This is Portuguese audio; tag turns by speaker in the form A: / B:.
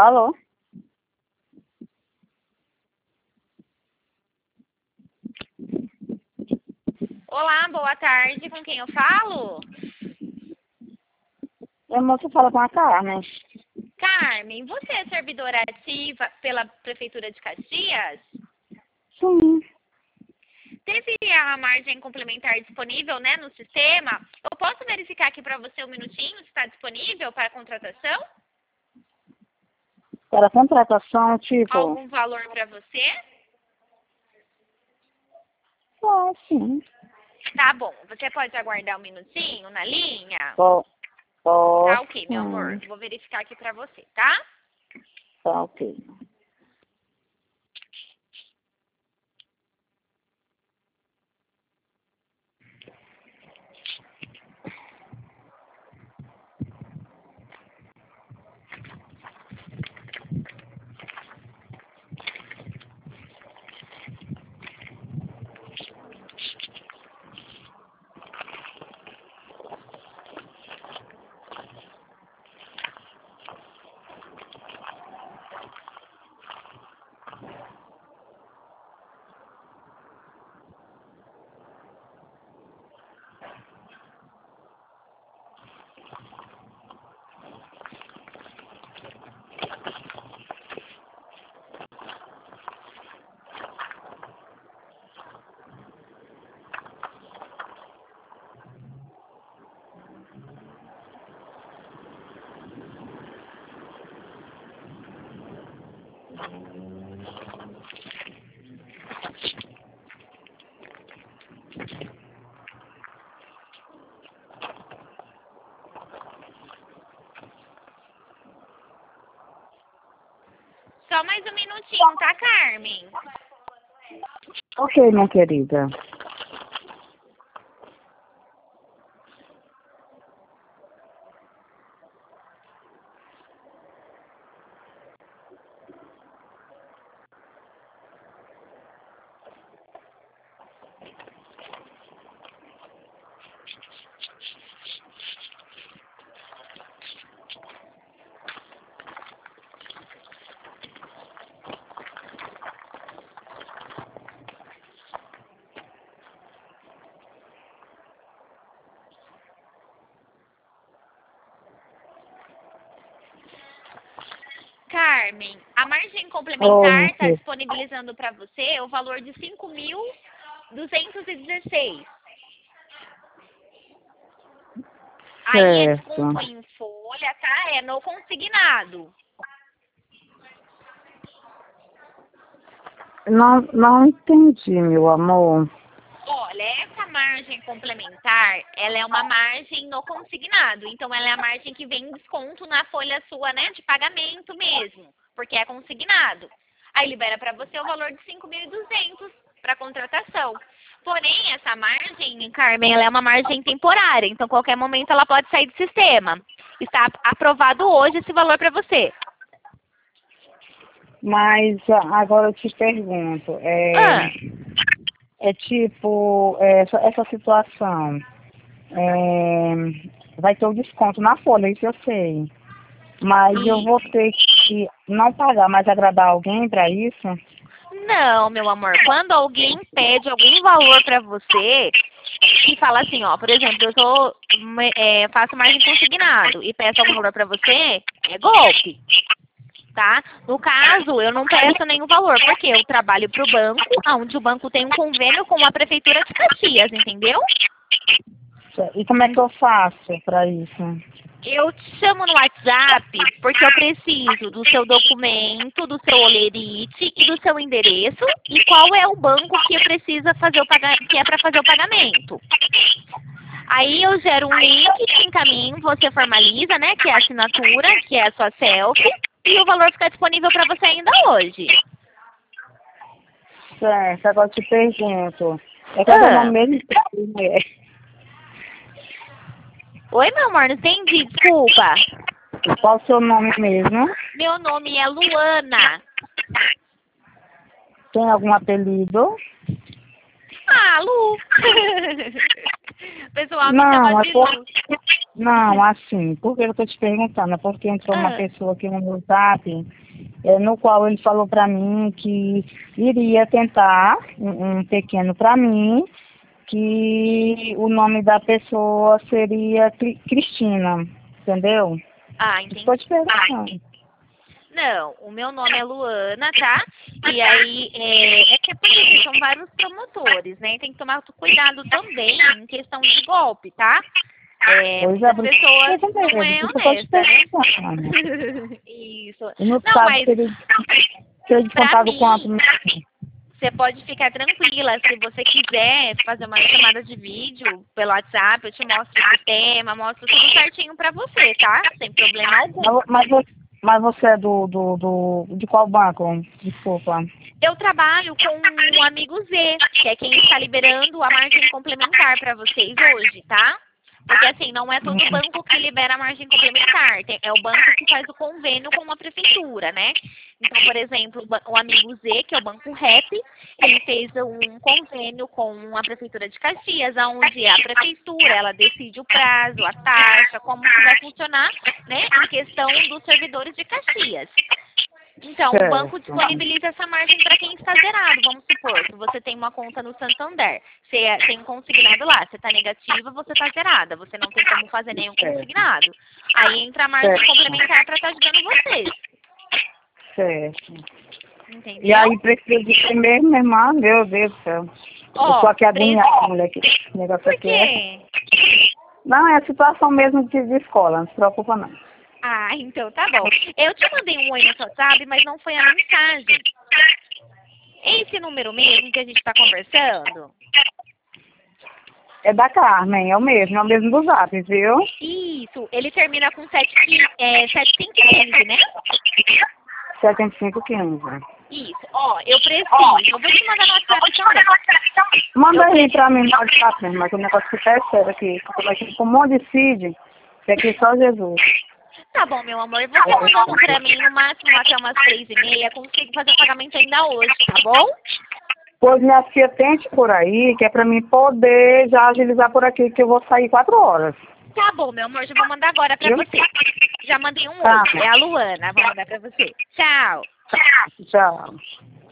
A: Alô?
B: Olá, boa tarde. Com quem eu falo?
A: A moça fala com a Carmen.
B: Carmen, você é servidora ativa pela Prefeitura de Caxias?
A: Sim.
B: Teve a margem complementar disponível, né, no sistema? Eu posso verificar aqui para você um minutinho se está disponível para contratação?
A: Era contratação, tipo...
B: Algum valor para você?
A: Sim.
B: Tá bom. Você pode aguardar um minutinho na linha? Tá
A: Posso,
B: ok, meu amor.
A: sim.
B: Vou verificar aqui para você, tá?
A: Tá ok.
B: Só mais um minutinho, tá, Carmen?
A: Ok, minha querida.
B: Carmen, a margem complementar está
A: Oi,
B: disponibilizando para você o valor de 5.216. Aí é
A: certo.
B: desconto em folha, tá? É no consignado.
A: Não entendi, meu amor.
B: Olha, essa margem complementar, ela é uma margem no consignado. Então, ela é a margem que vem em desconto na folha sua, né, de pagamento mesmo, porque é consignado. Aí libera para você o valor de 5.200 para contratação. Porém, essa margem, Carmen, ela é uma margem temporária. Então, qualquer momento ela pode sair do sistema. Está aprovado hoje esse valor para você.
A: Mas agora eu te pergunto,
B: Ah,
A: essa situação, vai ter o desconto na folha, isso eu sei. Mas eu
B: e
A: vou ter que não pagar, mas agradar alguém para isso?
B: não, meu amor. Quando alguém pede algum valor para você e fala assim, ó, por exemplo, faço margem consignado e peço algum valor para você, é golpe, tá? No caso, eu não peço nenhum valor, porque eu trabalho para o banco, onde o banco tem um convênio com a prefeitura de Caxias, entendeu?
A: E como é que eu faço para isso?
B: Eu te chamo no WhatsApp porque eu preciso do seu documento, do seu olerite e do seu endereço e qual é o banco que precisa fazer que é para fazer o pagamento. Aí eu gero um link, te encaminho, você formaliza, né, que é a assinatura, que é a sua selfie, e o valor fica disponível para você ainda hoje.
A: Certo, agora eu te pergunto. É que eu não
B: Ah,
A: mesmo.
B: oi, meu amor, não entendi, desculpa.
A: Qual o seu nome mesmo?
B: Meu nome é Luana.
A: Tem algum apelido?
B: Ah, Lu. O pessoal me chama
A: Não,
B: de Lu.
A: Não, assim, por que eu tô te perguntando? É porque entrou uma
B: Ah,
A: pessoa aqui no meu zap, no qual ele falou pra mim que iria tentar um pequeno pra mim, que o nome da pessoa seria Cristina, entendeu? Estou
B: entendi.
A: te perguntando.
B: Não, o meu nome é Luana, tá? E aí, é que porque assim, são vários promotores, né? Tem que tomar cuidado também em questão de golpe, tá?
A: Pois é,
B: Muitas
A: por isso que
B: pessoas
A: eu tô com
B: não
A: medo,
B: é
A: por isso eu tô te
B: honesta, né?
A: perguntando.
B: Isso.
A: E não
B: Não,
A: sabe
B: mas
A: se ele
B: pra
A: descontado quanto.
B: mim, você pode ficar tranquila. Se você quiser fazer uma chamada de vídeo pelo WhatsApp, eu te mostro o sistema, mostro tudo certinho pra você, tá? Sem problema algum.
A: Mas você é de qual banco? Desculpa.
B: Eu trabalho com um amigo Z, que é quem está liberando a margem complementar para vocês hoje, tá? Porque assim, não é todo banco que libera a margem complementar, é o banco que faz o convênio com a prefeitura, né? Então, por exemplo, o amigo Z, que é o Banco Rep, ele fez um convênio com a prefeitura de Caxias, onde a prefeitura ela decide o prazo, a taxa, como que vai funcionar, né, em questão dos servidores de Caxias. Então, o banco
A: Certo.
B: disponibiliza essa margem para quem está zerado. Vamos supor que você tem uma conta no Santander, você tem um consignado lá, você está negativa, você está zerada, você não tem como fazer nenhum
A: Certo.
B: consignado. Aí entra a margem
A: Certo.
B: complementar para estar ajudando vocês.
A: Certo. E
B: Entendeu?
A: aí precisa de ser mesmo, minha irmã, meu Deus do céu. Eu tô
B: Ó,
A: aqui agoniada, mulher, que esse negócio
B: por
A: aqui é.
B: quê?
A: Não, é a situação mesmo de escola, não se preocupa não.
B: Então tá bom. Eu te mandei um oi no seu WhatsApp, mas não foi a mensagem. Esse número mesmo que a gente está conversando?
A: É da Carmen, é o mesmo do Zap, viu?
B: Isso, ele termina com 7515, né?
A: 7515.
B: Isso, ó, eu preciso. Eu vou te mandar no WhatsApp também.
A: Manda
B: Eu
A: aí
B: preciso.
A: pra mim no WhatsApp, minha irmã, que o negócio fica é sério aqui. Eu tô aqui com um monte de CID, que aqui só Jesus.
B: Tá bom, meu amor. Você mandando pra mim no máximo até umas 3h30, consigo fazer o pagamento ainda hoje, tá bom?
A: Pois minha filha tente por aí, que é pra mim poder já agilizar por aqui, que eu vou sair 4 horas.
B: Tá bom, meu amor. Já vou mandar agora pra
A: Viu?
B: você. Já mandei um
A: Tá.
B: oi. É a Luana. Vou mandar pra você. Tchau.
A: Tchau.